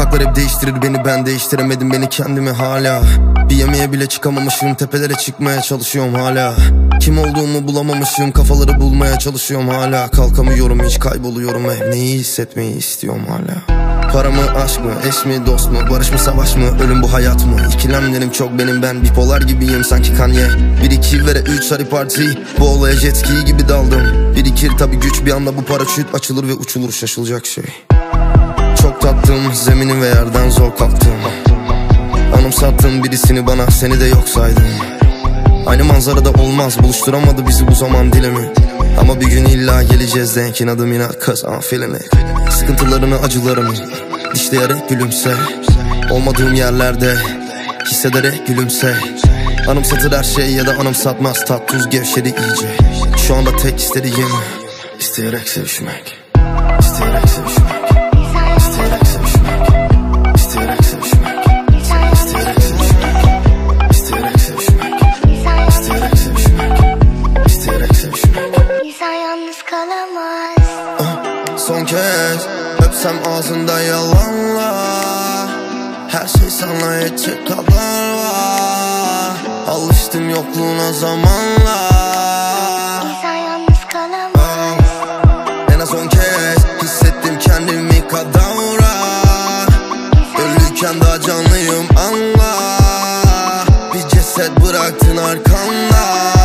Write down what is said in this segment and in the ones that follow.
Topraklar hep değiştirir beni, ben değiştiremedim beni kendimi hala. Bir yemeğe bile çıkamamışım, tepelere çıkmaya çalışıyorum hala. Kim olduğumu bulamamışım, kafaları bulmaya çalışıyorum hala. Kalkamıyorum hiç, kayboluyorum hep, neyi hissetmeyi istiyorum hala. Para mı, aşk mı, eş mi, dost mu, barış mı, savaş mı, ölüm bu hayat mı? İkilemlerim çok benim, ben bipolar gibiyim sanki Kanye. 1-2 vere 3 sarı parti, bu olaya jet ski gibi daldım. Birikir tabi güç, bir anda bu paraşüt açılır ve uçulur, şaşılacak şey. Çok tattım zemini ve yerden zor kalktım. Anımsattın birisini bana, seni de yok saydım. Aynı manzarada olmaz, buluşturamadı bizi bu zaman dilimi. Ama bir gün illa geleceğiz denk, inadım inat, cause I'm feeling it. Sıkıntılarını, acılarını dişleyerek gülümse. Olmadığım yerlerde hissederek gülümse. Anımsatır her şey ya da anımsatmaz, tat tuz gevşedi iyice. Şu anda tek istediğim isteyerek sevişmek. İsteyerek sevişmek. İsteyerek sevişmek. İsteyerek sevişmek. İsteyerek sevişmek. İsteyerek sevişmek. İsteyerek sevişmek. İsteyerek sevişmek. İnsan yalnız kalamaz. Son kez öpsem ağzında yalanla. Her şey sana yetecek kadar var. Alıştım yokluğuna zamanla. İnsan yalnız kalamaz. En az 10 kez hissettim kendimi kadavra. Ölürken daha canlıyım anla. Bir ceset bıraktın arkanda.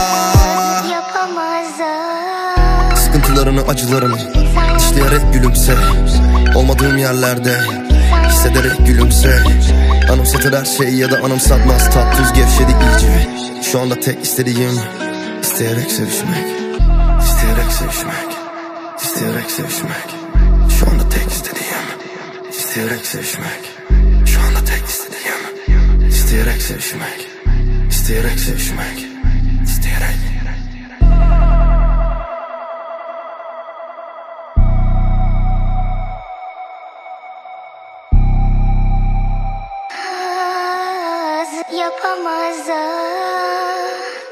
Yapamazlar. Sıkıntılarını, acılarını dişleyerek gülümse. Olmadığım yerlerde hissederek gülümse. Anımsatır her şey ya da anımsatmaz, tat tuz gevşedi iyice. Şu anda tek istediğim isteyerek sevişmek. İsteyerek sevişmek. İsteyerek sevişmek. Şu anda tek istediğim isteyerek sevişmek. Şu anda tek istediğim isteyerek sevişmek. İsteyerek sevişmek. İsteyerek. Yapamazlar.